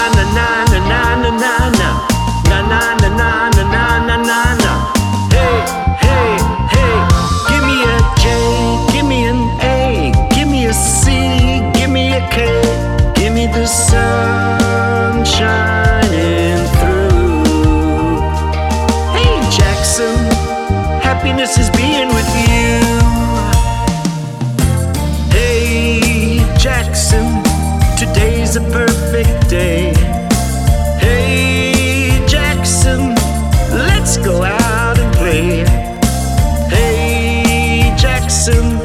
na na na na na na na. Na na na na na na na na na. Hey, hey, hey. Give me a J, give me an A, give me a C, give me a K. Give me the sun shining through. Hey Jackson, happiness is being with you. Hey Jackson, today's a perfect day. Hey Jackson, let's go out and play. Hey Jackson,